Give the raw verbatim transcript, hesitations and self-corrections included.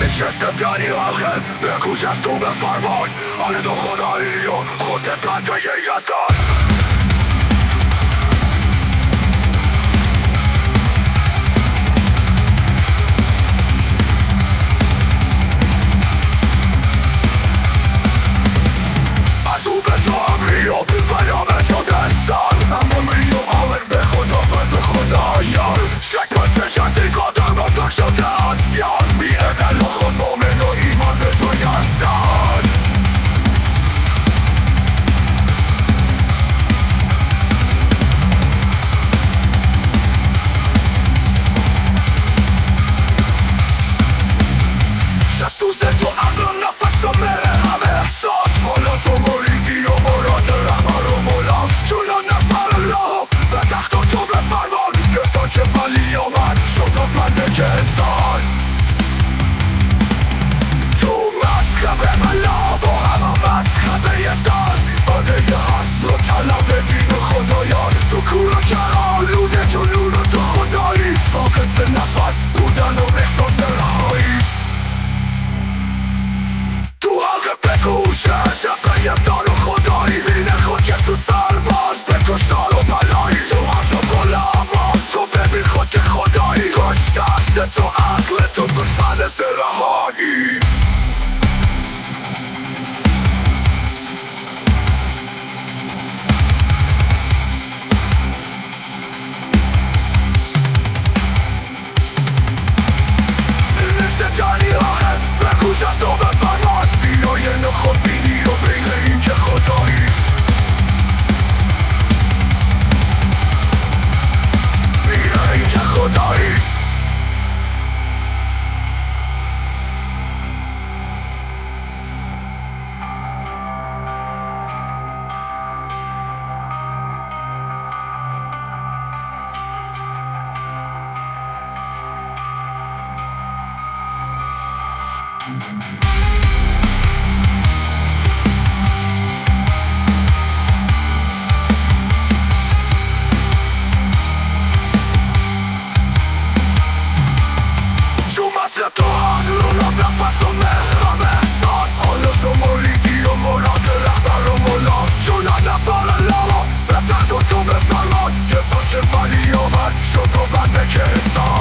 نشستم در این حلقه بکوش از تو بفرمان آن تو خدایی و خودت بنده یزدان. از او به تو امری و پیامه شد انسان اما می و آمن به خدا و به خدایان شک پسش از این قدم و تک شده آسیان بی اقل و خود مومن و ایمان به تو یزدان. شست دوست تو عقل و نفس و مره همه احساس حالا تو مریدی و مراد رهبر و مولاست چون نفر الله به تخت و تو بفرمان گفتان که ولی آمد شد و بنده که انسان تو مذهب ملا و همه مذهب یزدان بنده یه هست و طلب دین و خدایان تو کورا کرالوده جنون و تو خدایی فاقد نفس بودن و احساس رهایی تو حلقه بکوشه شفت یزدان و خدایی بین خود که تو سرباز به کشتار و بلایی تو هم تو گل امان تو ببین خود که خدایی کشتن تو عقل تو دشمن زرهایی. نشته راهم بکوش از تو بفرمان بینای نو خود بینی و بین این که خدایی بین این که خدایی. چون مثل تو عقل و نفس و مهرم احساس حالا تو مریدی و مراد رهبر و مولاست چون نفر الله به تخت و تو بفرمان یه ساک ولی آمد شد و بنده که انسان